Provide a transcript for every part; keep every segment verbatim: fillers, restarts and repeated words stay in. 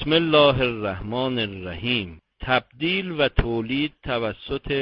بسم الله الرحمن الرحیم. تبدیل و تولید توسط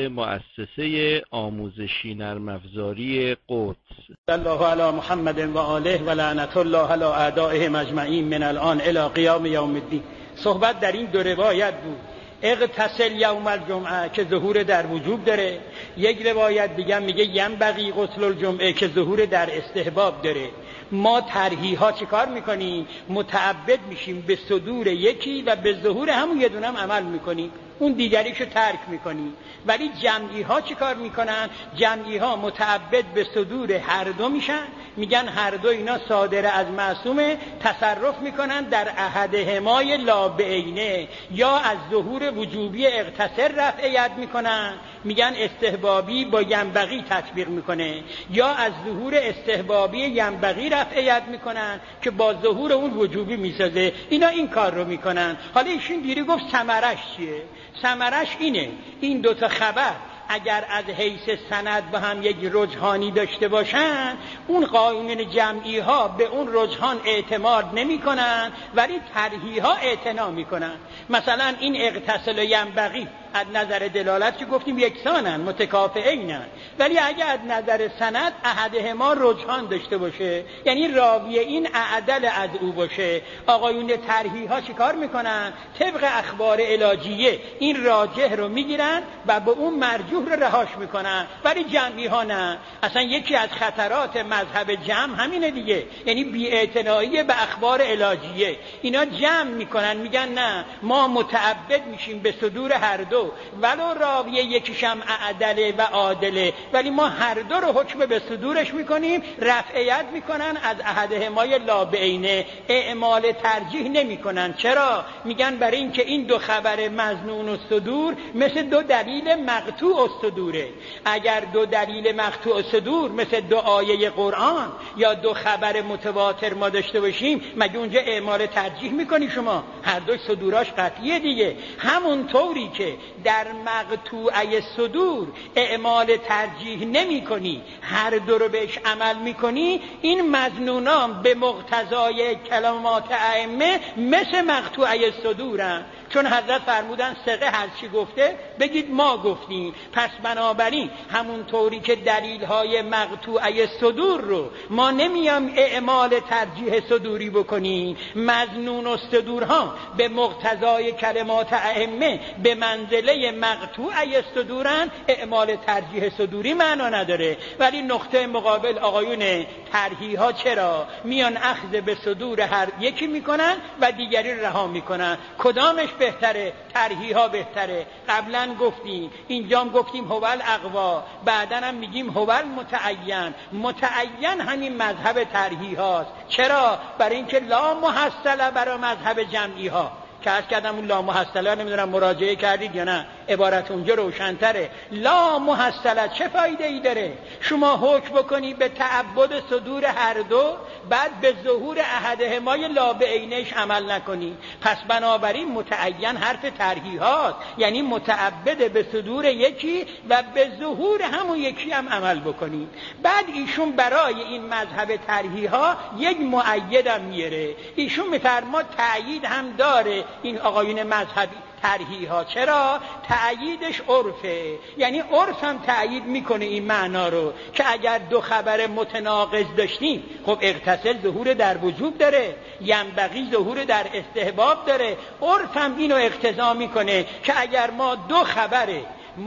مؤسسه آموزشی نرم افزاری قدس. صلی الله علی محمد و آله و لعنت الله علی اعدائهم اجمعین من الان الی قیام یوم الدین. صحبت در این دو روایت بود. اغتسل یوم الجمعه که ظهور در وجوب داره، یک روایت دیگه میگه ینبغی غسل الجمعه که ظهور در استحباب داره. ما طرحی ها چی کار میکنیم؟ متعبد میشیم به صدور یکی و به ظهور همون یه دونم عمل میکنیم، اون دیگریشو ترک میکنیم. ولی جمعی ها چی کار میکنن؟ جمعی ها متعبد به صدور هر دو میشن، میگن هر دو اینا صادر از معصومه، تصرف میکنن در احدهما لا بعینه، یا از ظهور وجوبی اغتسل رفع ید میکنن، میگن استحبابی با ینبغی تطبیق میکنه، یا از ظهور استحبابی ینبغی رفع ید میکنن که با ظهور اون وجوبی میسازه. اینا این کار رو میکنن. حالا ایشون دیری گفت ثمرش چیه؟ ثمرش اینه، این دوتا خبر اگر از حیث سند به هم یک رجحانی داشته باشن، اون قانون جمعی ها به اون رجحان اعتماد نمی کنن، ولی طرحی ها اعتنا می کنن. مثلا این اغتسل و ینبغی از نظر دلالت که گفتیم یکسانن، متکافئینن، ولی اگر از نظر سند احدهما رجحان داشته باشه، یعنی راوی این اعدل از او باشه، آقایون طرحی ها چی کار میکنن؟ طبق اخبار علاجیه این راجح رو میگیرن و به اون مرجوح رو رهاش میکنن، ولی جمعی ها نه. اصلا یکی از خطرات مذهب جمع همینه دیگه، یعنی بی‌اعتنایی به اخبار علاجیه. اینا جمع میکنن، میگن نه ما متعبد میشیم به صدور هر دو، ولو راوی یکیشم اعدله و عادله، ولی ما هر دو رو حکم به صدورش میکنیم، رفعیت میکنن از احدهمای لا بعینه، اعمال ترجیح نمیکنن. چرا؟ میگن برای اینکه این دو خبر مظنون و صدور مثل دو دلیل مقطوع و صدوره. اگر دو دلیل مقطوع و صدور مثل دو آیه قرآن یا دو خبر متواتر ما داشته باشیم، مگه اونجا اعمال ترجیح میکنی شما؟ هر دو صدوراش قطعیه دیگه. همون طوری که در مقطوعه صدور اعمال ترجیح نمی کنی، هر دو رو بهش عمل می کنی، این مظنونان به مقتضای کلمات ائمه مثل مقطوعه صدورن. چون حضرت فرمودن ثقه هر چی گفته بگید ما گفتیم. پس بنابراین همون طوری که دلیل های مقطوعه صدور رو ما نمیام اعمال ترجیح صدوری بکنیم، مظنون و صدورها به مقتضای کلمات ائمه به منزله مقطوعه صدورن، اعمال ترجیح صدوری معنا نداره. ولی نقطه مقابل آقایون طرحی ها چرا میان اخذ به صدور هر یکی میکنن و دیگری رها میکنن؟ کدامش بهتره؟ طرحی ها بهتره. قبلا گفتیم، اینجام گفتیم هوال اقوا، بعدن هم میگیم هوال متعین. متعین همین مذهب طرحی هاست. چرا؟ برای اینکه لا محصله برای مذهب جمعی ها. که از کردم اون لا محصله نمیدونم مراجعه کردید یا نه، عبارت اونجا روشن‌تره. لا محصله چه فایده ای داره؟ شما حکم بکنی به تعبد صدور هر دو، بعد به ظهور احدهمای لا بعینش عمل نکنی. پس بنابراین متعین حرف طرحی هاست، یعنی متعبد به صدور یکی و به ظهور همون یکی هم عمل بکنی. بعد ایشون برای این مذهب طرحی ها یک مؤید هم میاره. ایشون میفرما تأیید هم داره این آقایون مذهبی طرحی ها. چرا؟ تأییدش عرفه، یعنی عرف هم تأیید میکنه این معنا رو که اگر دو خبر متناقض داشتیم، خب اغتسل ظهور در وجوب داره، ینبغی ظهور در استحباب داره. عرف هم اینو اقتضا میکنه که اگر ما دو خبره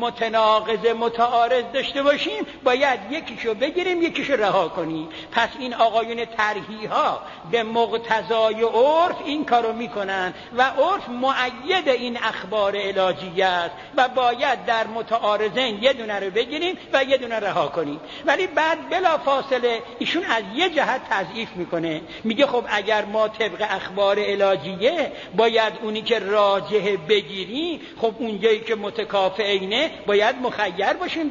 متناقض متعارض داشته باشیم، باید یکیشو بگیریم یکیشو رها کنیم. پس این آقایون طرحی ها به مقتضای عرف این کارو میکنن و عرف مؤید این اخبار علاجیه است و باید در متعارضین یه دونه رو بگیریم و یه دونه رها کنیم. ولی بعد بلا فاصله ایشون از یه جهت تضعیف میکنه، میگه خب اگر ما طبق اخبار علاجیه باید اونی که راجح بگیریم، خب اونجایی که متکافئینه باید مخیر باشیم دیگه.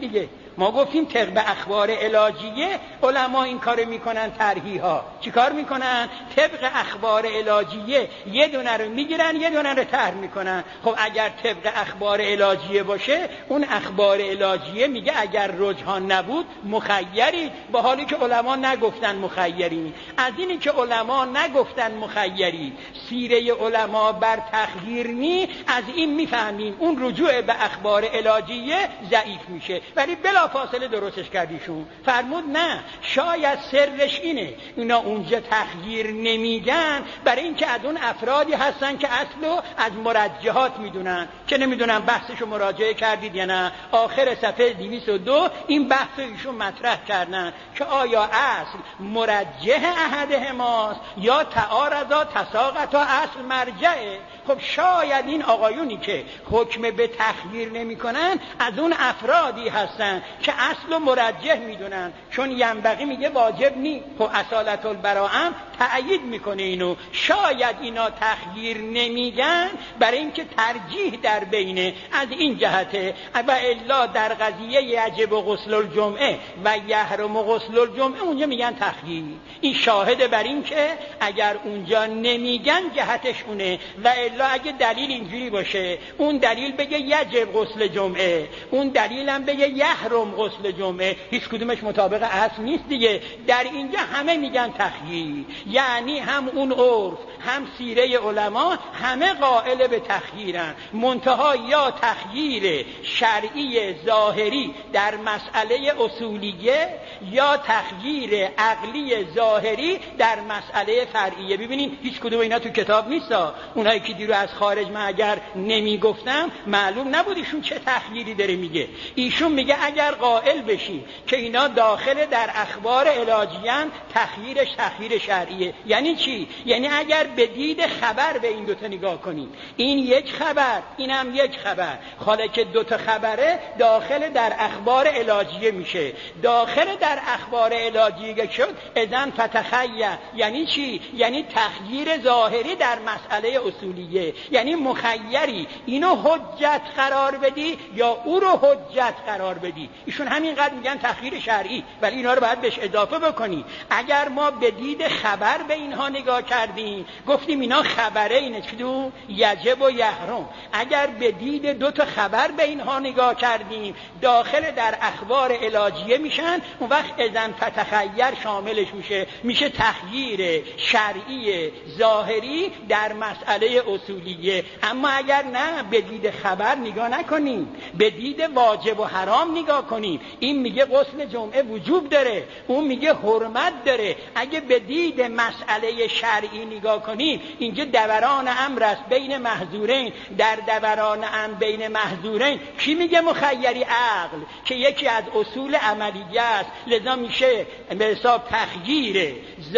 ما گفتیم طبق اخبار علاجیه علما این کار میکنن، طرحی ها چی کار میکنن؟ طبق اخبار علاجیه یه دونه رو میگیرن یه دونه رو طرح میکنن. خب اگر طبق اخبار علاجیه باشه، اون اخبار علاجیه میگه اگر رجحان نبود مخیری، با حالی که علما نگفتن مخیری. از اینی که علما نگفتن مخیری، سیره علما بر تخییر نی، از این میفهمیم اون رجوع به اخبار علاجیه ضعیف میشه. ولی بلا فاصله درستش کردیشون، فرمود نه، شاید سرش اینه اینا اونجا تخییر نمیگن برای اینکه از اون افرادی هستن که اصلو از مرجحات میدونن، که نمیدونن بحثشو مراجعه کردید یا نه. آخر صفحه دویست و دو این بحث ایشون مطرح کردن که آیا اصل مرجح احدهماست یا تعارضا تساقطا اصل مرجعه. خب شاید این آقایونی که حکم به تخییر نمی کنن از اون افرادی هستن که اصل و مرجح میدونن، چون ینبغی میگه واجب نی. خب اصالت البراءه تأیید میکنه اینو. شاید اینا تخییر نمیگن برای اینکه ترجیح در بینه، از این جهته. و الا در قضیه یجب غسل الجمعه و یحرم غسل الجمعه اونجا میگن تخییر. این شاهده بر این که اگر اونجا نمیگن جهتش اونه. و الا اگه دلیل اینجوری باشه، اون دلیل بگه یجب غسل جمعه، اون دلیل هم بگه یحرم غسل جمعه، هیچ کدومش مطابق اصل نیست دیگه. در اینجا همه میگن تخییر، یعنی هم اون عرف هم سیره علما همه قائل به تخییرن. منتها یا تخییر شرعی ظاهری در مسئله اصولیه یا تخییر عقلی ظاهری در مسئله فرعیه. ببینین هیچ کدوم اینا تو کتاب نیستا. اونایی که دیرو از خارج من اگر نمیگفتم معلوم نبود ایشون چه تخییری داره میگه. ایشون میگه اگر قائل بشی که اینا داخل در اخبار علاجیان، تخییرش تخییر شرعیه. یعنی چی؟ یعنی اگر به دید خبر به این دوتا نگاه کنیم، این یک خبر اینم یک خبر، حالا که دوتا خبره داخل در اخبار علاجیه میشه. داخل در اخبار علاجیه شد اذن فتخیل. یعنی چی؟ یعنی تخییر ظاهری در مسئله اصولیه، یعنی مخیری اینو حجت قرار بدی یا او رو حجت قرار بدی. ایشون همینقدر میگن تخییر شرعی، ولی اینا رو باید بهش اضافه بکنی. اگر ما به دید خبر به اینها نگاه کردیم، گفتیم اینا خبره اینه چیدو یجب و یحرم. اگر به دید دو تا خبر به اینها نگاه کردیم، داخل در اخبار علاجیه میشن، اون وقت اذن فتخیر شاملش میشه، میشه تخییر شرعی ظاهری در مسئله اصولیه. اما اگر نه به دید خبر نگاه نکنیم، به دید واجب و حرام نگاه کنیم، این میگه غسل جمعه وجوب داره، اون میگه حرمت داره. اگه به دید مسئله شرعی نگاه کنیم، اینجا دوران امر است بین محظورین. در دوران امر بین محظورین کی میگه مخیری؟ عقل، که یکی از اصول عملیه است. لذا میشه به حساب تخییر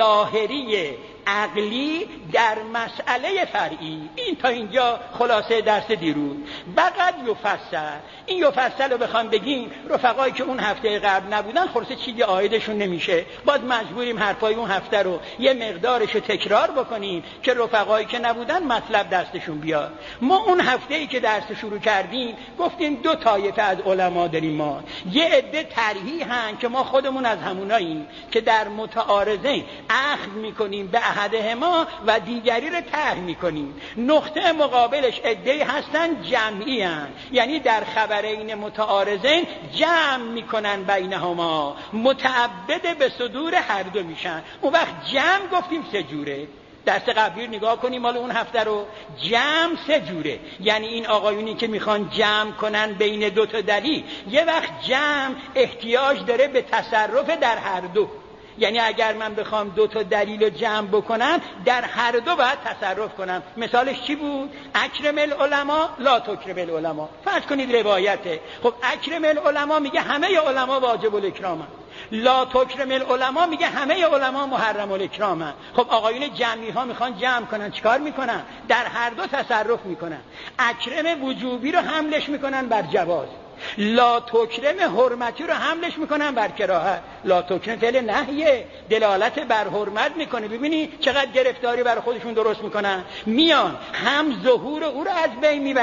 ظاهری عقلی در مسئله فرعی. این تا اینجا خلاصه درس دیروز. بقد یفصل، این یفصل رو بخوام بگیم، رفقایی که اون هفته قبل نبودن خلاصه چیزی عایدشون نمیشه، باز مجبوریم حرفای اون هفته رو یه مقدارش رو تکرار بکنیم که رفقایی که نبودن مطلب دستشون بیاد. ما اون هفته‌ای که درس شروع کردیم گفتیم دو طایفه از علما داریم. ما یه عده طرحی هن که ما خودمون از هموناییم که در متعارضین اخذ میکنیم به احدهما و دیگری رو طرح میکنیم. نقطه مقابلش عده‌ای هستن جمعی هن، یعنی در خبرین متعارضین جمع میکنن بینهما، متعبد به صدور هر دو میشن. اون وقت جمع گفتیم سه جوره. درس قبلی نگاه کنیم مال اون هفته رو، جمع سه جوره. یعنی این آقایونی که میخوان جمع کنن بین دو تا دلیل، یه وقت جمع احتیاج داره به تصرف در هر دو. یعنی اگر من بخوام دو تا دلیل رو جمع بکنم، در هر دو باید تصرف کنم. مثالش چی بود؟ اکرم العلماء لا تکرم العلماء. فرض کنید روایته. خب اکرم العلماء میگه همه علما واجب الاکرامن، لا تکرم العلماء میگه همه علما محرم الاکرامن. خب آقایون جمعی ها میخوان جمع کنن، چیکار میکنن؟ در هر دو تصرف میکنن. اکرم وجوبی رو حملش میکنن بر جواز، لا تکرم حرمتی رو حملش میکنن بر کراهت. لا تکرم فعل نهیه، دلالت بر حرمت میکنه. ببینی چقدر گرفتاری بر خودشون درست میکنن. میان هم ظهور او رو از بین میبرن،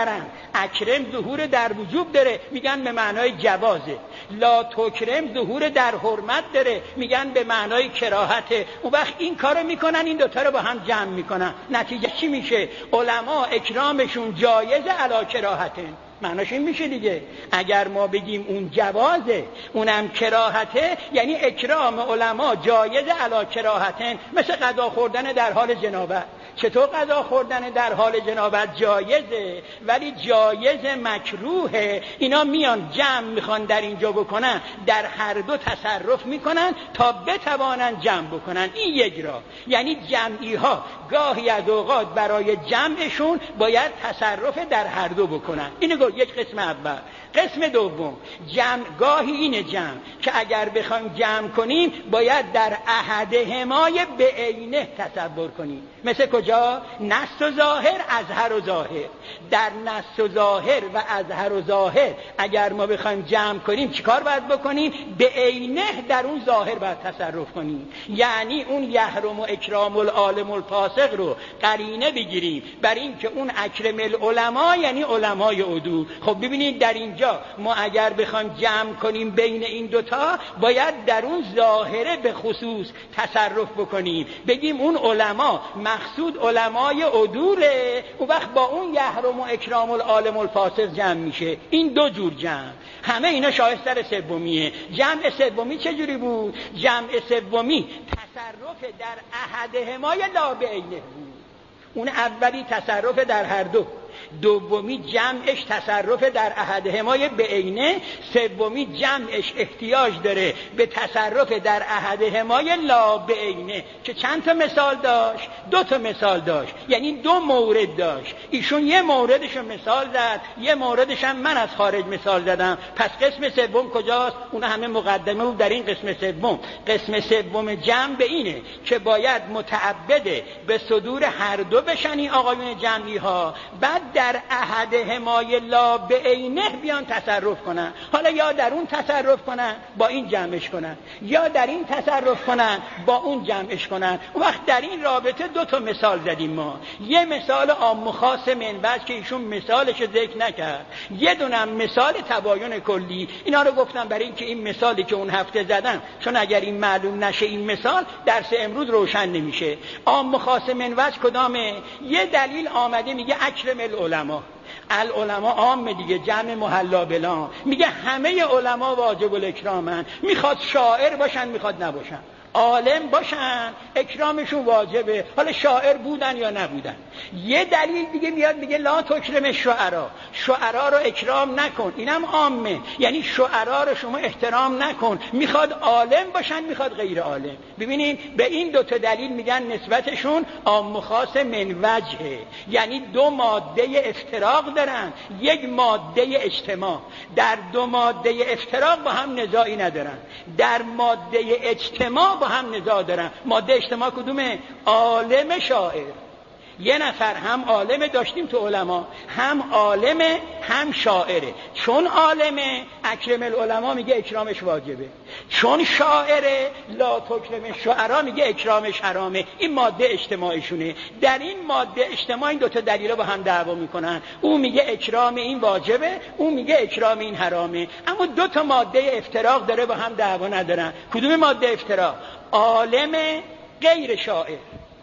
اکرم ظهور در وجوب داره، میگن به معنای جوازه. لا تکرم ظهور در حرمت داره، میگن به معنای کراهته. اون وقت این کارو میکنن، این دوتا رو با هم جمع میکنن، نتیجه چی میشه؟ علما اکرامشون جایزه علی کراهته. معناش این میشه دیگه، اگر ما بگیم اون جوازه اونم کراهته، یعنی اکرام علما جایزه علی کراهتن، مثل غذا خوردن در حال جنابت. چطور غذا خوردن در حال جنابت جایزه ولی جایز مکروهه؟ اینا میان جمع میخوان در اینجا بکنن، در هر دو تصرف میکنن تا بتوانن جمع بکنن. این یک راه، یعنی جمعی ها گاهی از اوقات برای جمعشون باید تصرف در هر دو بکنن. اینو گفت یک قسم اول. قسم دوم، جمع گاهی اینه جمع که اگر بخوایم جمع کنیم باید در احدهمای به عینه تصور کنیم. مثل کجا؟ نص و ظاهر، اظهر و ظاهر. در نص و ظاهر و اظهر و ظاهر اگر ما بخوایم جمع کنیم چیکار باید بکنیم؟ به عینه در اون ظاهر باید تصرف کنیم، یعنی اون یحرم و اکرام العالم الفاسق رو قرینه بگیریم بر این که اون اکرم العلماء یعنی علمای عدول. خب ببینید در اینجا ما اگر بخوایم جمع کنیم بین این دوتا باید در اون ظاهره به خصوص تصرف بکنیم، بگیم اون علما مقصود علمای عدوله، اون وقت با اون یحرم و اکرام العالم الفاسق جمع میشه. این دو جور جمع، همه اینا شایستر سومیه. جمع سومی چجوری بود؟ جمع سومی تصرف در احدهما لا بعینه بود. اون اولی تصرف در هر دو، دومی جمعش تصرف در احدهمای به عینه، سومی جمعش احتیاج داره به تصرف در احدهمای لا به عینه. که چند تا مثال داشت؟ دو تا مثال داشت، یعنی دو مورد داشت. ایشون یه موردش رو مثال زد، یه موردش هم من از خارج مثال زدم. پس قسم سوم کجاست؟ اون همه مقدمه بود در این قسم سوم. قسم سوم جمع به اینه که باید متعبد به صدور هر دو بشنی آقایون جمعی ها، بعد در احدهمای لا به عینه بیان تصرف کنن. حالا یا در اون تصرف کنن با این جمعش کنن، یا در این تصرف کنن با اون جمعش کنن. اون وقت در این رابطه دو تا مثال زدیم ما، یه مثال عام و خاص منبعث که ایشون مثالش ذکر نکرد، یه دونم مثال تباین کلی. اینا رو گفتم برای اینکه این مثالی که اون هفته زدم، چون اگر این معلوم نشه این مثال درس امروز روشن نمیشه. عام و خاص منبعث کدامه؟ یه دلیل آمده میگه اکرم العلماء، العلماء عام دیگه، جمع محلا بلا، میگه همه علما واجب الاکرامن، میخواد شاعر باشن میخواد نباشن، عالم باشن اکرامشون واجبه، حالا شاعر بودن یا نبودن. یه دلیل دیگه میاد میگه لا تکرم شعرا، شعرا رو اکرام نکن، اینم عامه، یعنی شعرا رو شما احترام نکن، میخواد عالم باشن میخواد غیر عالم. ببینین به این دو تا دلیل میگن نسبتشون عام و خاص من وجهه، یعنی دو ماده افتراق دارن، یک ماده اجتماع. در دو ماده افتراق با هم نزاعی ندارن، در ماده اجتماع با هم نزاع دارن. ماده اجتماع کدومه؟ عالم شاعر. یه نفر هم عالم داشتیم تو علما، هم عالم هم شاعره. چون عالمه اکرم العلماء میگه اکرامش واجبه، چون شاعره لا تکرم شعرا میگه اکرامش حرامه. این ماده اجتماعیشونه. در این ماده اجتماع این دوتا دلیل با هم دعوا میکنن، اون میگه اکرام این واجبه، اون میگه اکرام این حرامه. اما دو تا ماده افتراق داره با هم دعوا ندارن. کدوم ماده افتراق؟ عالم غیر شاعر،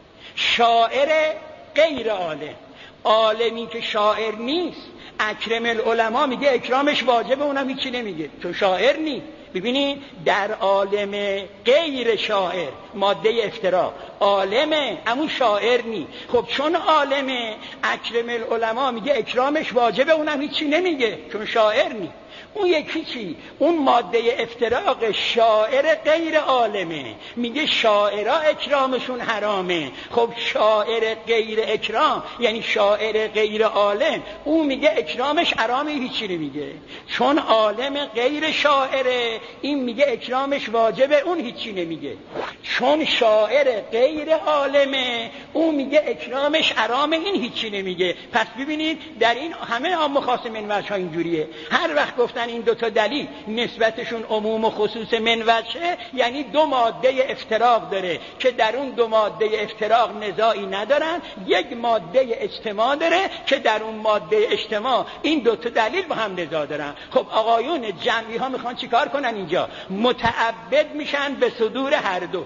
شاعر غیر عالم. عالمی که شاعر نیست اکرم العلماء میگه اکرامش واجبه، اونم هیچی نمیگه چون شاعر نیست. ببینید در عالم غیر شاعر ماده افتراق، عالمه اما شاعر نی. خب چون عالمه اکرم العلماء میگه اکرامش واجبه، اونم هیچی نمیگه چون شاعر نی. اون یکی چی؟ اون ماده افتراق شاعر غیر عالمه، میگه شاعرها اکرامشون حرامه. خب شاعر غیر اکرام یعنی شاعر غیر عالم، اون میگه اکرامش حرامه، هیچی نمیگه. چون عالم غیر شاعره این میگه اکرامش واجبه، اون هیچی نمیگه. چون شاعر غیر عالمه اون میگه اکرامش حرامه، این هیچی نمیگه. پس ببینید در این همه عام خاص من وجه ها اینجوریه. هر وقت گفت گفتن این دوتا دلیل نسبتشون عموم و خصوص من وجهه، یعنی دو ماده افتراق داره که در اون دو ماده افتراق نزاعی ندارن، یک ماده اجتماع داره که در اون ماده اجتماع این دوتا دلیل با هم نزاع دارن. خب آقایون جمعی ها میخوان چیکار کنن اینجا؟ متعبد میشن به صدور هر دو،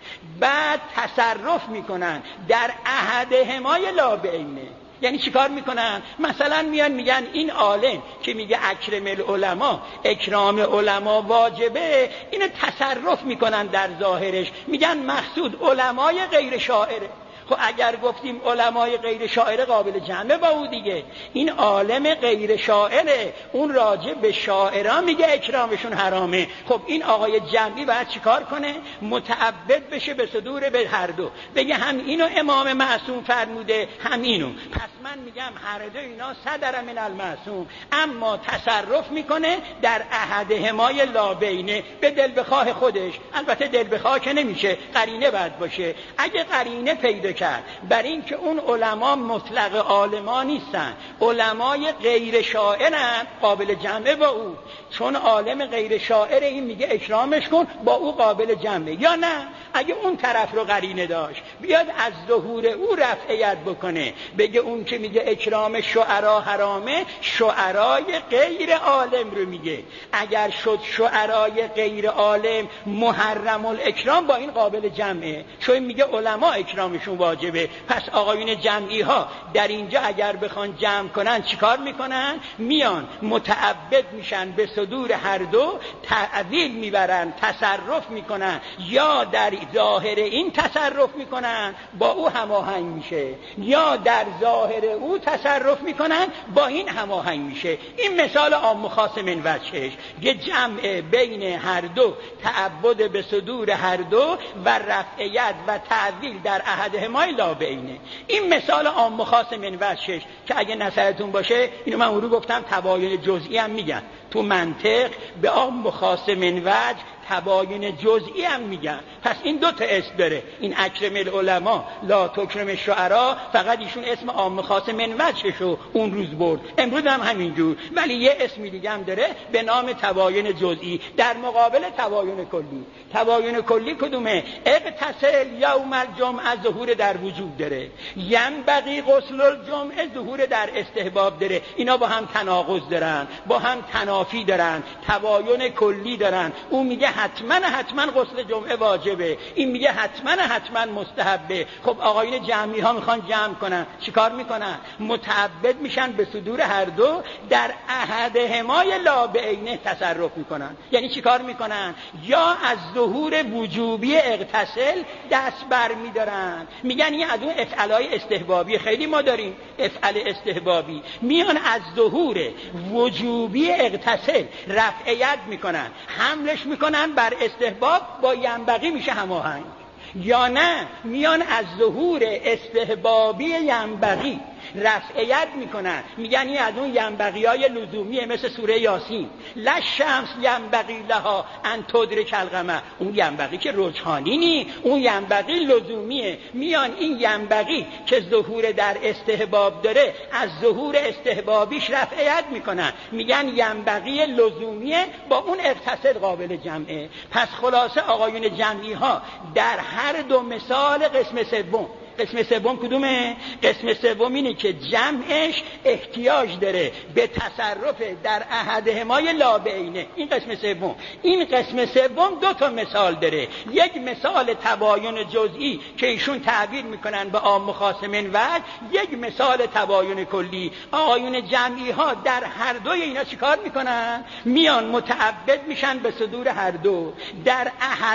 بعد تصرف میکنن در احدهما لا بعینه. یعنی چیکار میکنن؟ مثلا میان میگن این عالم که میگه اکرم العلماء، اکرام علما واجبه، اینو تصرف میکنن در ظاهرش، میگن مقصود علمای غیر شاعره. خب اگر گفتیم علمای غیر شاعره قابل جمعه با او دیگه، این عالم غیر شاعره، اون راجع به شاعران میگه اکرامشون حرامه. خب این آقای جمعی باید چیکار کنه؟ متعبد بشه به صدور به هر دو، بگه هم اینو امام معصوم فرموده هم اینو، پس من میگم هر دو اینا صدر من المعصوم، اما تصرف میکنه در احدهمای لا بینه به دل بخواه خودش. البته دل بخواه که نمیشه، قرینه باید باشه. اگه قرینه پیدا کرد بر این که اون علما مطلق عالما نیستن، علمای غیر شاعرن، قابل جمعه با او، چون عالم غیر شاعر این میگه اکرامش کن، با او قابل جمعه. یا نه اگه اون طرف رو قرینه داشت بیاد از ظهور او رفعیت بکنه، بگه اون که میگه اکرام شعرا حرامه، شعرای غیر عالم رو میگه. اگر شد شعرای غیر عالم محرم الاکرام، با این قابل جمعه، چون میگه علما اکرامشون واجبه. پس آقایون جمعی ها در اینجا اگر بخوان جمع کنن چیکار میکنن؟ میان متعبد میشن به صدور هر دو، تعویل میبرن، تصرف میکنن، یا در ظاهر این تصرف میکنن با او هماهنگ میشه، یا در ظاهر او تصرف میکنن با این هماهنگ میشه. این مثال عام خاص من وجهش، یه جمع بین هر دو، تعبد به صدور هر دو و رفعیت و تعویل در احدهما لا بینه. این مثال عام خاص من وجهش که اگه نظرتون باشه، اینو من اون رو گفتم تباین جزئی هم میگن تو منطق، به عام خاص من وجه تباین جزئی هم میگن. پس این دو تا اسم داره، این اکرم العلماء لا تکرم الشعراء، فقط ایشون اسم عام خاص من وجهشو اون روز برد، امروز هم همینجور، ولی یه اسمی دیگه هم داره به نام تباین جزئی در مقابل تباین کلی. تباین کلی کدومه؟ اغتسل یوم الجمعه ظهور در وجوب داره، ینبغی غسل الجمعه ظهور در استحباب داره. اینا با هم تناقض دارن، با هم تنافی دارن، تباین کلی دارن. اون میگه حتما حتما غسل جمعه واجبه، این میگه حتما حتما مستحبه. خب آقایون جمعی ها میخوان جمع کنن، چیکار میکنن؟ متعبد میشن به صدور هر دو، در احدهمای لا بعینه تصرف میکنن. یعنی چیکار میکنن؟ یا از ظهور وجوبی اغتسل دست بر میدارن، میگن این از اون افعالای استحبابی، خیلی ما داریم افعال استحبابی، میان از ظهور وجوبی اغتسل رفعیت میکنن، حملش میکنن بر استحباب، با ینبغی میشه هماهنگ. یا نه میان از ظهور استحبابی ینبغی رفعیت میکنن، میگن این از اون ینبغی های لزومیه، مثل سوره یاسین، لا شمس ینبغی لها ان تدرک القمر، اون ینبغی که رجحانی نی، اون ینبغی لزومیه. میان این ینبغی که ظهور در استحباب داره، از ظهور استحبابیش رفعیت میکنن، میگن ینبغی لزومیه، با اون اغتسل قابل جمعه. پس خلاصه آقایون جمعی ها در هر دو مثال قسم سوم، قسم سوم کدومه؟ قسم سوم اینه که جمعش احتیاج داره به تصرف در احدهمای لا بعینه. این قسم سوم. این قسم سوم دو تا مثال داره، یک مثال تباین جزئی که ایشون تعبیر میکنن به عام خاص من وجه، یک مثال تباین کلی. آقایون جمعی ها در هر دوی اینا چیکار میکنن؟ میان متعبد میشن به صدور هر دو، در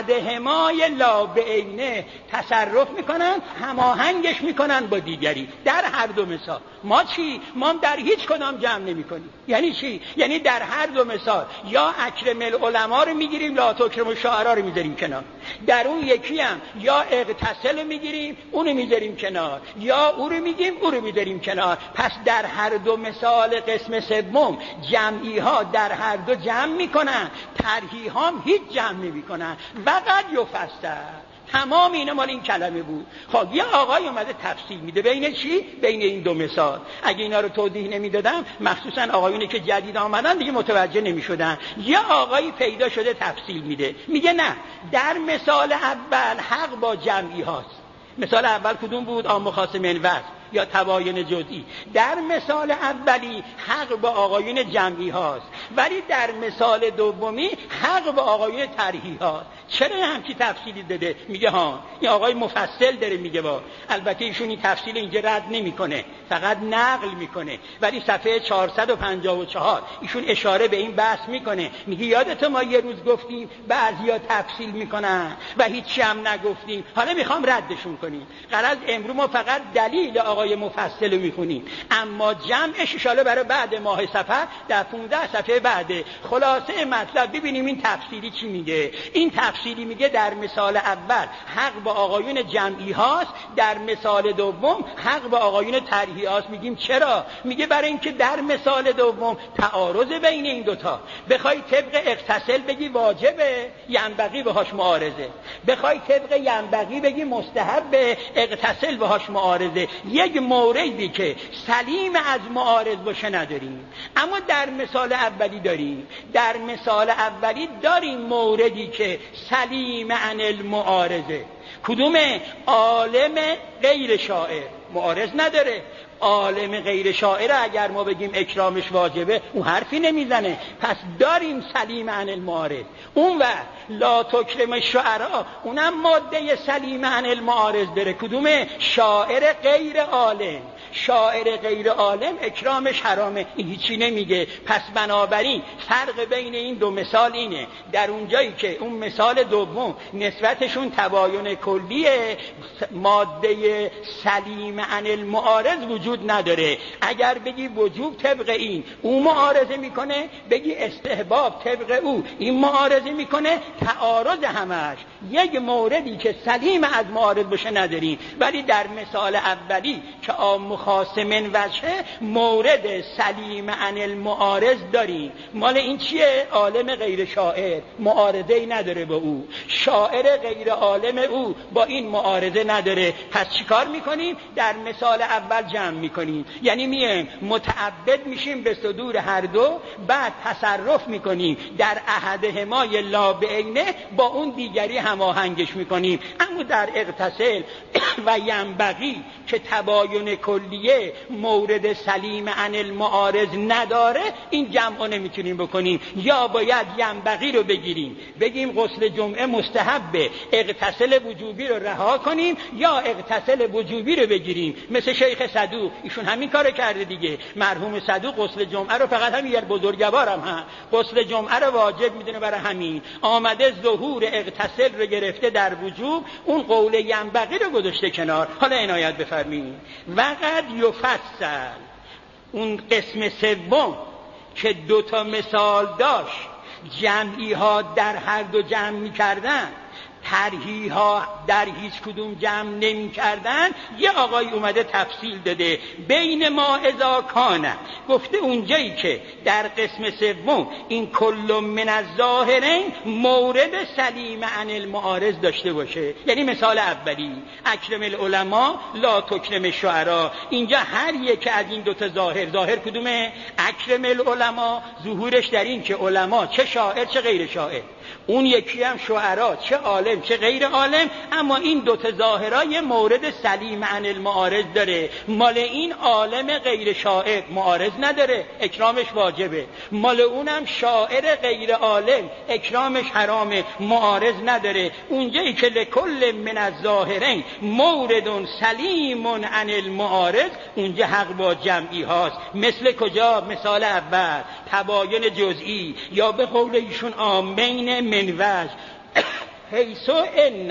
احدهمای لا بعینه تصرف میکنن، هم آهنگش میکنن با دیگری. در هر دو مثال ما چی؟ ما در هیچ کدام جمع نمی کنیم. یعنی چی؟ یعنی در هر دو مثال یا اکرم العلماء رو میگیریم، لا تکرم الشعراء رو میذاریم کنار. در اون یکی هم یا اغتسل رو میگیریم، اون رو میذاریم کنار، یا او رو میگیم، او رو میذاریم کنار. پس در هر دو مثال قسم سوم جمعی ها در هر دو جمع میکنن، طرحی ها هیچ جمع نمیکنن. وقد یفسر، تمام اینا مال این کلمه بود. خب یه آقای اومده تفصیل میده بین چی؟ بین این دو مثال. اگه اینا رو توضیح نمیدادم مخصوصا آقایونی که جدید آمدن دیگه متوجه نمیشدن. یه آقایی پیدا شده تفصیل میده، میگه نه در مثال اول حق با جمعی هاست. مثال اول کدوم بود؟ عام خاص منوز یا تباین جزئی. در مثال اولی حق با آقایون جمعی هاست، ولی در مثال دومی حق با آقایون طرحی هاست. چرا همچی تفصیلی داده؟ میگه ها این آقای مفصل داره میگه. با البته ایشون این تفصیل اینجا رد نمیکنه، فقط نقل میکنه، ولی صفحه چهارصد و پنجاه و چهار ایشون اشاره به این بحث میکنه، میگه یادت ما یه روز گفتیم بعضیا تفصیل میکنن و هیچی هم نگفتیم، حالا میخوام ردشون کنیم. غرض امروز ما فقط دلیل آقای مفصل رو میخونیم، اما جمعش ان برای بعد ماه سفر در پانزده صفحه بعده. خلاصه مطلب ببینیم این تفصیلی چی میگه. این تفصیلی میگه در مثال اول حق با آقایون جمعی هاست، در مثال دوم حق با آقایون طرحی هاست. میگیم چرا؟ میگه برای اینکه در مثال دوم تعارض بین این دوتا. بخوای طبق اغتسل بگی واجبه، ینبغی بهاش معارضه. بخوای طبق ینبغی بگی مستحبه، اغتسل بهاش معارضه. یک موردی که سلیم از معارض باشه نداریم، اما در مثال اولی داریم. در مثال اولی داریم موردی که سلیم عن المعارضه. کدومه؟ عالم غیر شاعر معارض نداره. عالم غیر شاعر اگر ما بگیم اکرامش واجبه اون حرفی نمیزنه، پس داریم سلیم عن المعارض. اون و لا تکرم الشعراء اونم ماده سلیم عن المعارض داره. کدومه؟ شاعر غیر عالم. شاعر غیر عالم اکرامش حرامه، این هیچی نمیگه. پس بنابراین فرق بین این دو مثال اینه، در اونجایی که اون مثال دوم نسبتشون تباین کلیه، ماده سلیم عن المعارض وجود نداره. اگر بگی وجوب طبق این اون معارضه میکنه، بگی استحباب طبق او این معارضه میکنه، تعارض همش. یک موردی که سلیم از معارض باشه نداریم، ولی در مثال اولی که عام خاص من وجهه مورد سلیم عن المعارض داریم. مال این چیه؟ عالم غیر شاعر معارضه ای نداره با او، شاعر غیر عالم او با این معارضه نداره. پس چیکار میکنیم؟ در مثال اول جمع میکنیم، یعنی میایم متعبد میشیم به صدور هر دو، بعد تصرف میکنیم در احدهما لا بعینه، با اون دیگری هماهنگش میکنیم. اما در اغتسل و ینبغی که تباین کلیه مورد سلیم عن المعارض نداره، این جمع نمیتونیم بکنیم. یا باید ینبغی رو بگیریم بگیم غسل جمعه مستحبه، اغتسل وجوبی رو رها کنیم، یا اغتسل وجوبی رو بگیریم مثل شیخ صدوق. ایشون همین کارو کرده دیگه. مرحوم صدوق غسل جمعه رو فقط همین یه بزرگوارم ها غسل جمعه رو واجب میدونه، برای همین آمده ظهور اغتسل رو گرفته در وجوب، اون قول ینبغی رو گذاشته کنار. حالا عنایت بفرمایید. وقد یفصل اون قسم سوم که دو تا مثال داشت، جمعی ها در هر دو جمع می‌کردن، طرحی ها در هیچ کدوم جمع نمی کردن، یه آقای اومده تفصیل داده بین ما اذا کانه. گفته اونجایی که در قسم سوم این کل من الظاهرین مورد سلیم عن المعارض داشته باشه، یعنی مثال اولی اکرم العلماء لا تکرم الشعراء، اینجا هر یک از این دوتا ظاهر، ظاهر کدومه؟ اکرم العلماء، ظهورش در این که علما چه شاعر چه غیر شاعر، اون یکی هم شعرا چه عالم چه غیر عالم. اما این دوتا ظاهرای مورد سلیم عن المعارض داره. مال این عالم غیر شاعر معارض نداره، اکرامش واجبه. مال اونم شاعر غیر عالم اکرامش حرامه، معارض نداره. اونجایی که لکل من الظاهرین مورد سلیم عن المعارض، اونجا حق با جمعی هاست. مثل کجا؟ مثال اول تباین جزئی، یا به قول ایشون آمین من وجه حیث ان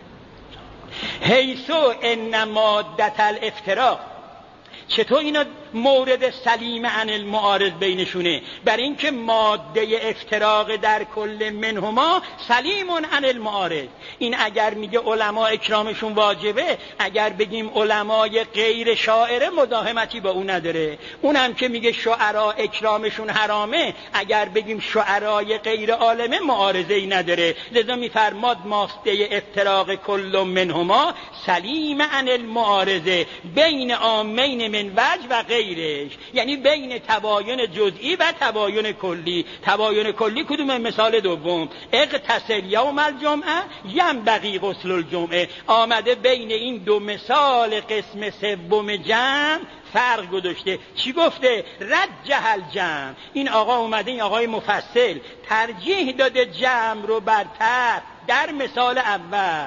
حیث ان مادة الافتراق. چطور اینا مورد سلیم عن المعارض بینشونه؟ برای اینکه ماده افتراق در کل منهما سلیم عن المعارض. این اگر میگه علما اکرامشون واجبه، اگر بگیم علمای غیر شاعره مداهمتی با اون نداره. اونم که میگه شعرا اکرامشون حرامه، اگر بگیم شعرای غیر عالمه معارضه ای نداره. لذا میفرماد ماده افتراق کل منهما سلیم عن المعارضه بین عامین من وجه و غیرش، یعنی بین تباین جزئی و تباین کلی. تباین کلی کدوم؟ مثال دوم، اغتسل یوم الجمعه ینبغی غسل الجمعه. آمده بین این دو مثال قسم سوم جمع فرق گذاشته. چی گفته؟ رجح الجمع. این آقا اومده، این آقای مفصل ترجیح داده جمع رو برتر در مثال اول،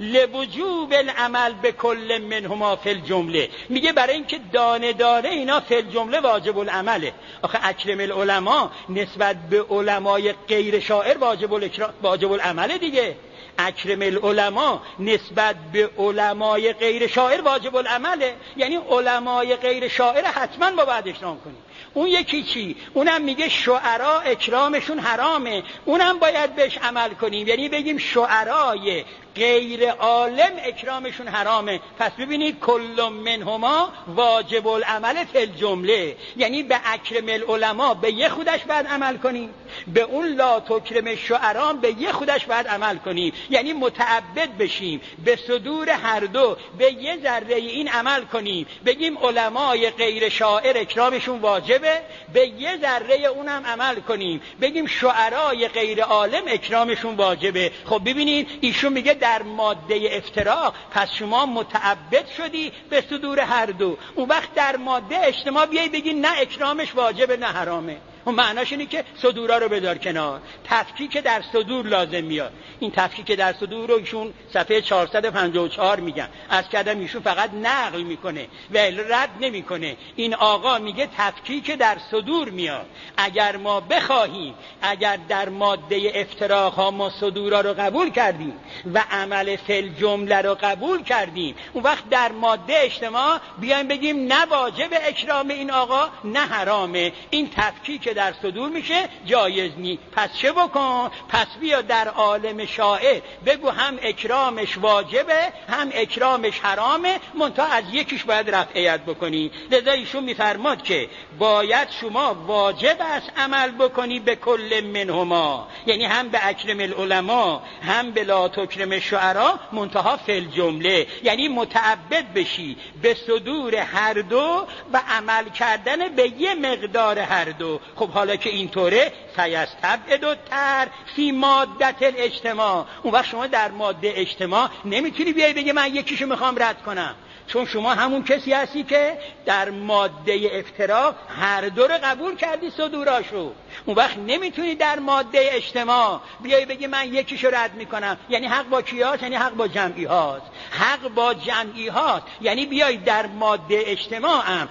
لوجوب العمل به کل منهما فی الجمله. میگه برای اینکه دانه دانه اینا فی الجمله واجب العمله. آخه اکرم العلماء نسبت به علمای غیر شاعر واجب الاکرام واجب العمله دیگه. اکرم العلماء نسبت به علمای غیر شاعر واجب العمله، یعنی علمای غیر شاعر حتما با باید اکرام کنیم. اون یکی چی؟ اونم میگه شعرا اکرامشون حرامه، اونم باید بهش عمل کنیم، یعنی بگیم شعرای غیر عالم اکرامشون حرامه. پس ببینید کل منهما واجب العمل فی الجمله، یعنی به اکرم العلماء به یه خودش باید عمل کنیم، به اون لا تکرم شعرا به یه خودش باید عمل کنیم، یعنی متعبد بشیم به صدور هر دو به یه ذره این عمل کنیم. بگیم علمای غیر شاعر اکرامشون واجبه، به یه ذره اونم عمل کنیم. بگیم شعرای غیر عالم اکرامشون واجبه. خب ببینید ایشون میگه در ماده افتراق پس شما متعبد شدی به صدور هر دو. اون وقت در ماده اجتماع بیایی بگی نه اکرامش واجبه نه حرامه. اون معناش اینه که صدورا رو بذار کنار، تفکیک در صدور لازم میاد. این تفکیک در صدور رو ایشون صفحه چهارصد و پنجاه و چهار میگن. از کردم ایشون فقط نقل میکنه و رد نمیکنه. این آقا میگه تفکیک در صدور میاد. اگر ما بخواهیم، اگر در ماده افتراق ها ما صدورا رو قبول کردیم و عمل فل جمله رو قبول کردیم، اون وقت در ماده اجتماع بیایم بگیم نه واجب اکرام این آقا نه حرامه. این تفکیک در صدور میشه جایز نی. پس چه بکن؟ پس بیا در عالم شاعر بگو هم اکرامش واجبه هم اکرامش حرامه، منتها از یکیش باید رفعیت بکنی. لذا ایشون میفرماد که باید شما واجب است عمل بکنی به کل منهما، یعنی هم به اکرم العلماء هم به لا تکرم شعرا، منتها فی الجمله، یعنی متعبد بشی به صدور هر دو و عمل کردن به یه مقدار هر دو. خب حالا که اینطوره سیستبعد تر فی مادت الاجتماع. اون وقت شما در ماده اجتماع نمیتونی بیای بگی من یکیشو میخوام رد کنم، چون شما همون کسی هستی که در ماده افتراق هر دو رو قبول کردی صدوراشو. اون وقت نمیتونی در ماده اجتماع بیای بگی من یکیشو رد میکنم. یعنی حق با کیاست؟ یعنی حق با جمعی هاست. حق با جمعی هاست یعنی بیای در ماده اجتماع هم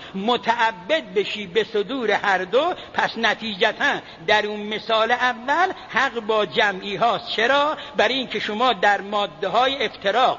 متعبد بشی به صدور هر دو. پس نتیجتا در اون مثال اول حق با جمعی هاست. چرا؟ برای اینکه شما در ماده های افتراق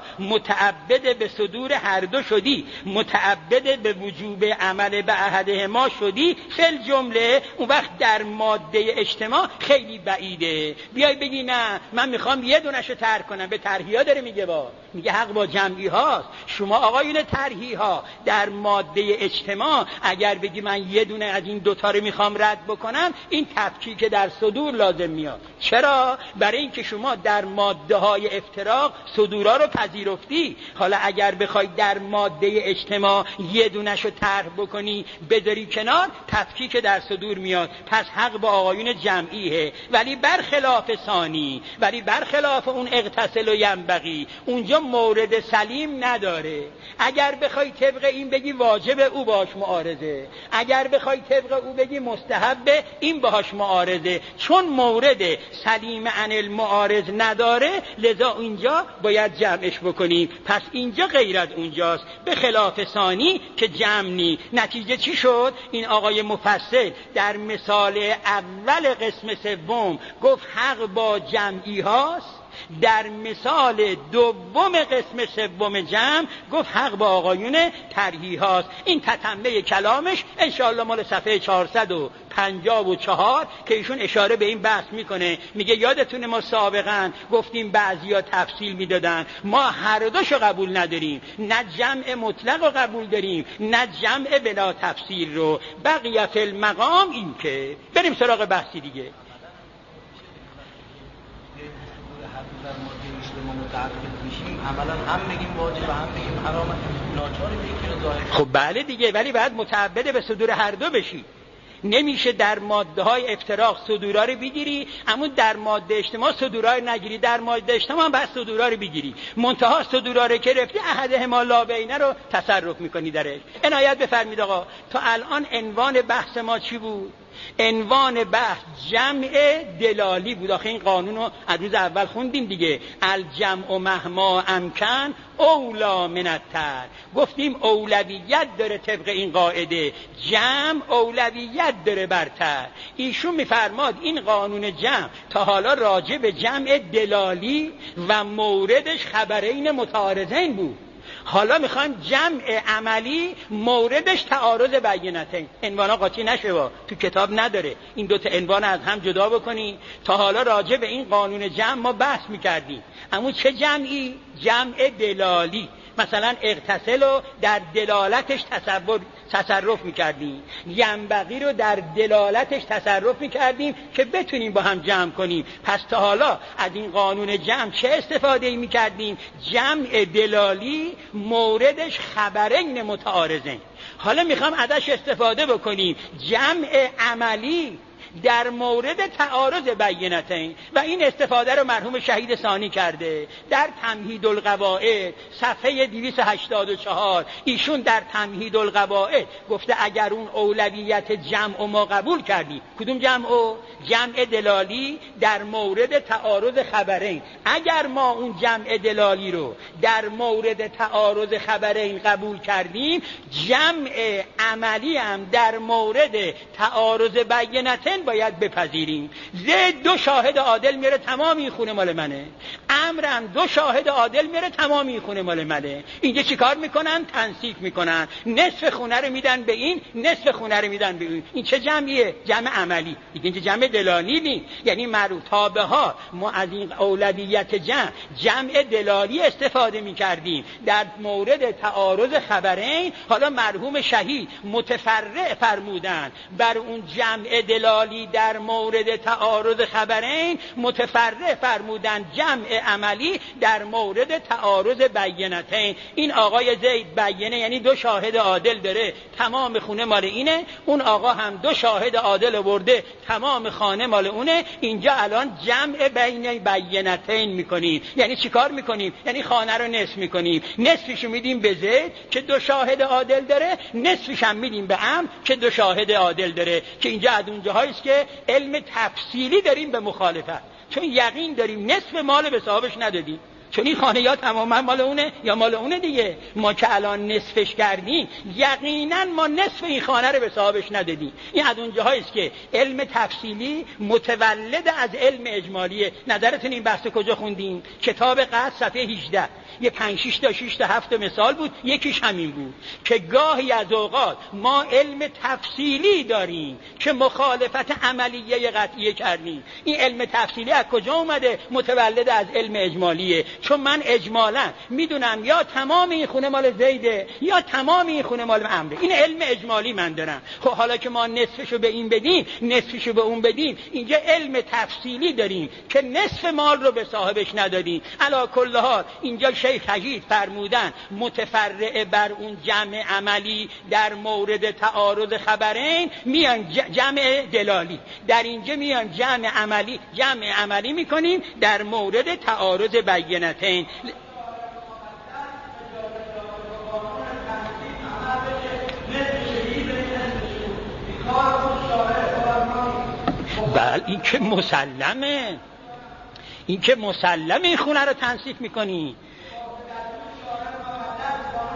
متعبد به صدور هر دو شدی، متعبد به وجوب عمل به احدهما شدی فل جمله. اون وقت در ماده اجتماع خیلی بعیده بیای بگی نه من میخوام یه دونشو ترک کنم. به ترحیها داره میگه، با میگه حق با جمعی هاست. شما آقایون ترحیها در ماده اجتماع اگر بگی من یه دونه از این دوتا رو میخوام رد بکنم، این تفکیک در صدور لازم میاد. چرا؟ برای اینکه شما در ماده های افتراق صدورا رو پذیرفتی. حالا اگر بخوای در ماده اجتماع یه دونشو طرح بکنی بذاری کنار، تفکیک در صدور میاد. پس حق با آقایون جمعیه، ولی برخلاف ثانی، ولی برخلاف اون اغتسل و ینبغی اونجا مورد سلیم نداره. اگر بخوای طبق این بگی واجب او باش معارضه، اگر بخوای طبق او بگی مستحب این باش معارضه. چون مورد سلیم عن المعارض نداره لذا اینجا باید جمعش بکنیم. پس اینجا غیر از اونجاست، به خلاف ثانی که جمع نی. نتیجه چی شد؟ این آقای مفصل در مثال اول قسم سوم گفت حق با جمعی هاست، در مثال دوم قسم سوم جمع گفت حق با آقایون طرحی هاست. این تتمه کلامش انشاءالله مال صفحه چهارصد و پنجاه و چهار که ایشون اشاره به این بحث میکنه، میگه یادتونه ما سابقا گفتیم بعضیا تفصیل میدادن، ما هر دوشو قبول نداریم، نه جمع مطلق رو قبول داریم نه جمع بلا تفصیل رو. بقیت المقام این که بریم سراغ بحثی دیگه. عملا هم بگیم واجب هم بگیم حرام، ناچار میکنه ظاهر. خب بله دیگه، ولی باید متعبد به صدور هر دو بشی. نمیشه در ماده های افتراق صدورا رو بگیری اما در ماده اجتماع صدورا رو نگیری، در ماده اجتماع باید صدورا رو بگیری، منتها صدورا رو که رفتی احدهما لا بینه رو تصرف میکنی درش. عنایت بفرمید آقا. تا الان عنوان بحث ما چی بود؟ عنوان بحث جمع دلالی بود. آخه این قانون رو از روز اول خوندیم دیگه. الجمع مهما امکن اولا من التر. گفتیم اولویت داره طبق این قاعده، جمع اولویت داره برتر. ایشون میفرماد این قانون جمع تا حالا راجع به جمع دلالی و موردش خبرین متعارضین بود، حالا میخوایم جمع عملی موردش تعارض بینتین. عنوانا قاطی نشه با تو کتاب نداره، این دوتا عنوان از هم جدا بکنی. تا حالا راجع به این قانون جمع ما بحث میکردیم، اما چه جمعی؟ جمع دلالی. مثلا اغتسل رو در دلالتش تصور تصرف میکردیم، ینبغی رو در دلالتش تصرف میکردیم که بتونیم با هم جمع کنیم. پس تا حالا از این قانون جمع چه استفاده میکردیم؟ جمع دلالی موردش خبرین متعارضین. حالا میخوام ازش استفاده بکنیم جمع عملی در مورد تعارض بینتین، و این استفاده رو مرحوم شهید ثانی کرده در تمهید القواعد صفحه دویست و هشتاد و چهار. ایشون در تمهید القواعد گفته اگر اون اولویت جمع و ما قبول کردیم، کدوم جمع و؟ جمع دلالی در مورد تعارض خبرین، اگر ما اون جمع دلالی رو در مورد تعارض خبرین قبول کردیم، جمع عملی هم در مورد تعارض بینتین باید بپذیریم. زید دو شاهد عادل میره تمام این خونه مال منه، امرم دو شاهد عادل میره تمام این خونه مال منه. اینجا چیکار میکنن؟ تنصیف میکنن، نصف خونه رو میدن به این، نصف خونه رو میدن به این. این چه جمعیه؟ جمع عملی دیگه، اینجا جمع دلالی نی. یعنی معروف تابه ها ما از این اولویت جمع جمع دلالی استفاده میکردیم در مورد تعارض خبرین. حالا مرحوم شهید متفرع فرمودن بر اون جمع دلالی در مورد تعارض خبرین، متفرع فرمودن جمع عملی در مورد تعارض بینتین. این آقای زید بینه یعنی دو شاهد عادل داره، تمام خونه مال اینه، اون آقا هم دو شاهد عادل برده، تمام خانه مال اونه. اینجا الان جمع بین بینتین میکنیم. یعنی چیکار میکنیم؟ یعنی خانه رو نصف میکنیم، نصفشو میدیم به زید که دو شاهد عادل داره، نصفش هم میدیم به عمرو که دو شاهد عادل داره. که اینجا از اونجاهاییست که علم تفصیلی داریم به مخالفت، چون یقین داریم نصف مال به صاحبش ندادیم، چون این خانه یا تماما مال اونه یا مال اونه دیگه. ما که الان نصفش کردیم یقینا ما نصف این خانه رو به صاحبش ندادیم. این از اونجاهاییست که علم تفصیلی متولد از علم اجمالیه. نظرتون این بحث کجا خوندیم؟ کتاب قصد صفحه هجده. یه پنج شش تا شش تا هفت مثال بود، یکیش همین بود که گاهی از اوقات ما علم تفصیلی داریم که مخالفت عملیه قطعیه کردیم. این علم تفصیلی از کجا اومده؟ متولد از علم اجمالیه. چون من اجمالا میدونم یا تمام این خونه مال زیده یا تمام این خونه مال عمره. این علم اجمالی من دارم. خب حالا که ما نصفشو به این بدیم نصفشو به اون بدیم، اینجا علم تفصیلی داریم که نصف مال رو به صاحبش ندادیم. علی کل حال اینجا شیخ حجید فرمودن متفرع بر اون جمع عملی در مورد تعارض خبرین میان جمع دلالی، در اینجا میان جمع عملی جمع عملی میکنیم در مورد تعارض بینتین. بله این که مسلمه، این که مسلمه این خونه رو تنصیف میکنی.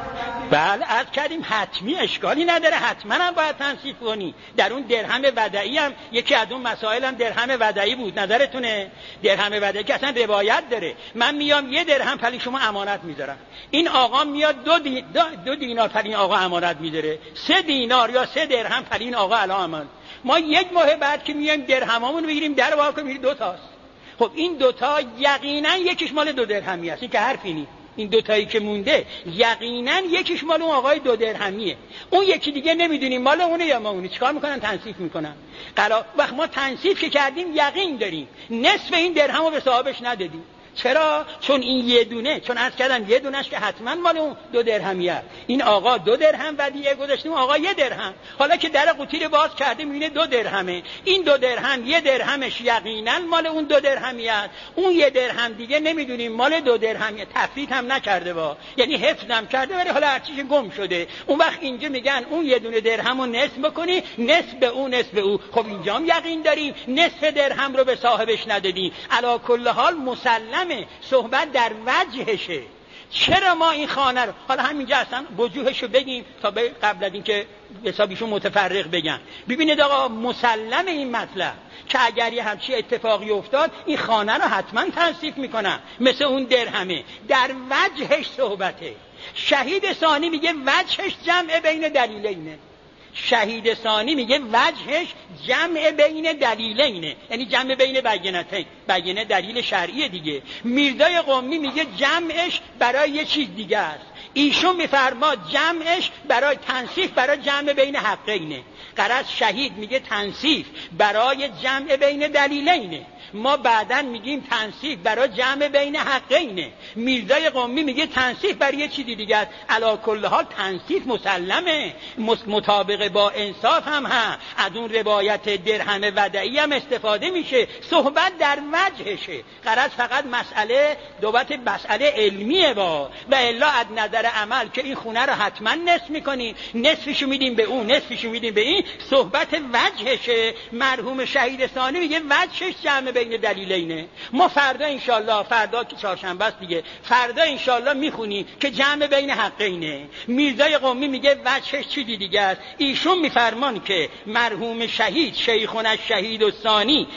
بله عرض کردیم حتمی اشکالی نداره، حتما هم باید تنصیف کنی. در اون درهم ودعی هم یکی از اون مسائل هم درهم ودعی بود، نظرتونه؟ درهم ودعی که اصلا روایت داره، من میام یه درهم پلی شما امانت میذارم، این آقا میاد دو, دی... دو... دو دینار پلی آقا امانت میذاره، سه دینار یا سه درهم پلی این آقا الان امانت. ما یک ماه بعد که میایم درهمامون رو بگیریم در واقع میگیم دو تاست. خب این دوتا یقینا یکیش مال دو درهمی است، این که حرفی نیست. این دوتایی که مونده یقینا یکیش مال اون آقای دو درهمیه، اون یکی دیگه نمیدونیم مال اونه یا ما اونه. چیکار میکنن؟ تنصیف میکنن. قرار وقت ما تنصیف که کردیم یقین داریم نصف این درهم رو به صاحبش ندادیم. چرا؟ چون این یه دونه، چون عرض کردم یه دونش که حتما مال اون دو درهمیه. این آقا دو درهم ودیعه گذاشتیم، آقا یه درهم. حالا که در قوطی رو باز کرده میبینه دو درهمه، این دو درهم یه درهمش یقینا مال اون دو درهمیه، اون یه درهم دیگه نمیدونیم مال دو درهمیه. تفریط هم نکرده با، یعنی حفظ هم کرده ولی حالا هرچیش گم شده. اون وقت اینجا میگن اون یه دونه درهمو نصف بکنی، نصف به اون نصف به او. خب اینجا هم یقین داریم نصف درهم رو به صاحبش ندادیم. علی کل حال مسلم صحبت در وجهشه. چرا ما این خانه رو حالا همینجا اصلا وجوهشو بگیم تا قبل از اینکه حسابیشون متفرق بگن. ببینید آقا مسلم این مطلب که اگر یه همچی اتفاقی افتاد این خانه رو حتما تنصیف میکنن، مثل اون درهمه. در وجهش صحبته. شهید ثانی میگه وجهش جمع بین دلیلینه. شهید ثانی میگه وجهش جمع بین دلیلینه، یعنی جمع بین بینتین، بینه دلیل شرعی دیگه. میرزای قمی میگه جمعش برای یه چیز دیگه است، ایشون میفرما جمعش برای تنصیف برای جمع بین حقینه. غرض شهید میگه تنصیف برای جمع بین دلیلینه، ما بعداً میگیم تنصیف برای جمع بین حقینه. میرزای قمی میگه تنصیف برای یه چیزی دیگه است. علی کل حال تنصیف مسلمه، مطابق با انصاف هم هم از اون روایت درهم ودعی هم استفاده میشه. صحبت در وجهشه. غرض فقط مسئله دوبت مسئله علمیه با و الا از نظر عمل که این خونه رو حتما نصف میکنیم، نصفشو میدیم به اون، نصفشو میدیم به این. صحبت وجهشه. مرحوم شهید ثانی میگه وجهش جمع بین دلیلینه. ما فردا انشالله، فردا که چهارشنبه است دیگه، فردا انشالله میخونی که جمع بین حقینه. میرزای قمی میگه وجهش چیزی دیگه است. ایشون میفرمان که مرحوم شهید شیخون الشهید الثانی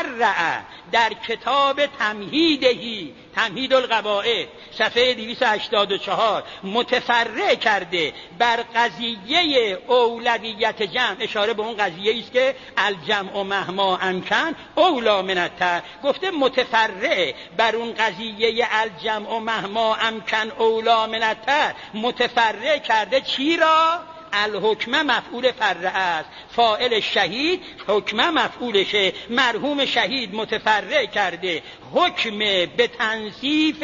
فرع در کتاب تمهیدهی، تمهید القواعد صفحه دویست و هشتاد و چهار متفرع کرده بر قضیه اولویت جمع. اشاره به اون قضیه است که الجمع مهما امکن اولا من التر. گفته متفرع بر اون قضیه الجمع مهما امکن اولا من التر. متفرع کرده چی را؟ الحکمه مفعول فرع است، فاعل شهید حکمه مفعولشه. مرحوم شهید متفرع کرده حکم به تنصیف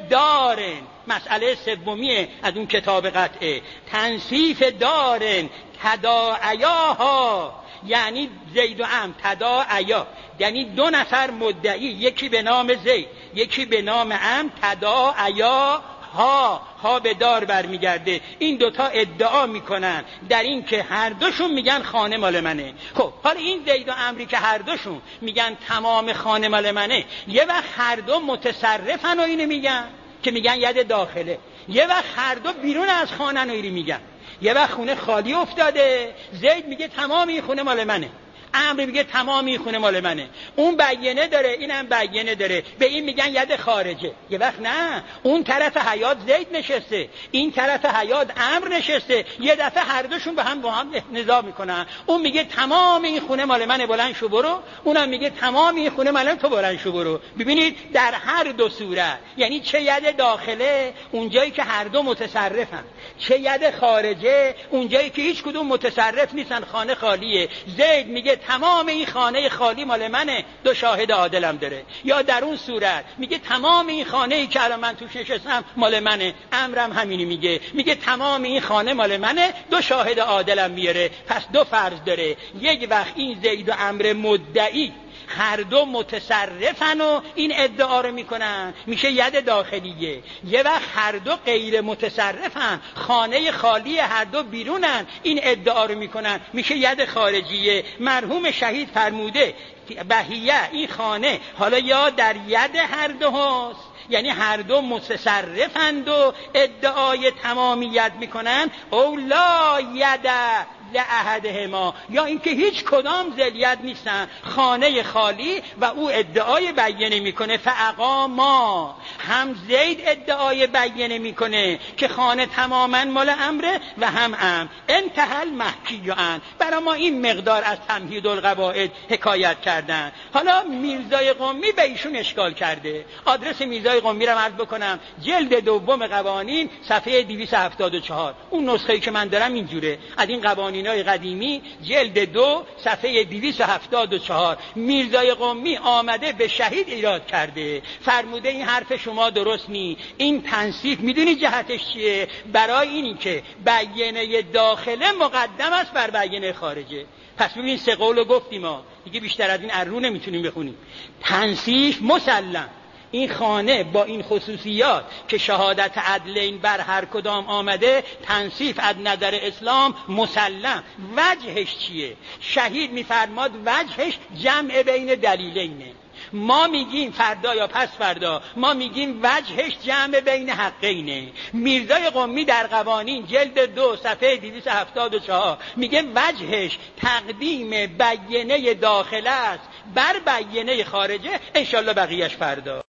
دارن. مسئله سومیه از اون کتاب قطعه. تنصیف دارن تداعیاها، یعنی زید و عمرو تداعیا، یعنی دو نفر مدعی، یکی به نام زید یکی به نام عمرو، تداعیا ها ها به دار برمیگرده. این دوتا ادعا میکنن در این که هر دوشون میگن خانه مال منه. خب حالا این زید و عمرو که هر دوشون میگن تمام خانه مال منه، یه وقت هر دو متصرفن و اینو میگن که میگن ید داخله، یه وقت هر دو بیرون از خانه و اینو میگن. یه وقت خونه خالی افتاده، زید میگه تمام این خونه مال منه، عمرو میگه تمام این خونه مال منه. اون بیانه داره، اینم بیانه داره، به این میگن ید خارجه. یه وقت نه، اون طرف حیات زید نشسته، این طرف حیات عمرو نشسته، یه دفعه هر دوشون به هم با هم نزاع میکنن. اون میگه تمام این خونه مال منه، بلند شو برو. اونم میگه تمام این خونه مال تو، بلند شو برو. ببینید در هر دو صورت، یعنی چه ید داخله اونجایی که هر دو متصرفن، چه ید خارجه اونجایی که هیچ کدوم متصرف نیستن، خانه خالیه. زید میگه تمام این خانه خالی مال منه، دو شاهد عادلم داره. یا در اون صورت میگه تمام این خانه ای که الان من توش نشستم مال منه، عمرم همینی میگه، میگه تمام این خانه مال منه، دو شاهد عادلم میاره. پس دو فرض داره، یک وقت این زید و عمرو مدعی هر دو متصرفن و این ادعا رو میکنن، میشه ید داخلیه. یه وقت هر دو غیر متصرفن، خانه خالی هر دو بیرونن، این ادعا رو میکنن، میشه ید خارجیه. مرحوم شهید فرموده بهیه این خانه حالا یا در ید هر دو هست یعنی هر دو متصرفند و ادعای تمامیت میکنن، او لا یده لأحدهما، یا اینکه هیچ کدام ذلیت نیستن، خانه خالی و او ادعای بیانه میکنه. فاقاما، هم زید ادعای بیانه میکنه که خانه تماما مال امره و هم ام انتهى المحکی ان. برای ما این مقدار از تمهید القواعد حکایت کردن. حالا میرزای قمی به ایشون اشکال کرده. آدرس میرزای قمی رو عرض بکنم، جلد دوم قوانین صفحه دویست و هفتاد و چهار. اون نسخه‌ای که من دارم اینجوره، از این قوانینای قدیمی جلد دو صفحه دویست و هفتاد و چهار. میرزای قمی آمده به شهید ایراد کرده، فرموده این حرف شما درست نی، این تنصیف میدونی جهتش چیه؟ برای اینی که بیانه داخله مقدم است بر بیانه خارجه. پس ببین سه قولو گفتیم ما، دیگه بیشتر از این ارو نمیتونیم بخونیم. تنصیف مسلم، این خانه با این خصوصیات که شهادت عدلین بر هر کدام آمده، تنصیف از نظر اسلام مسلم. وجهش چیه؟ شهید میفرماد وجهش جمع بین دلیلینه. ما میگیم فردا یا پس فردا، ما میگیم وجهش جمع بین حقینه. میرزای قمی در قوانین جلد دو صفحه دویست و هفتاد و چهار میگه وجهش تقدیم بیانه داخله است بر بیانه خارجه. انشالله بقیهش فردا.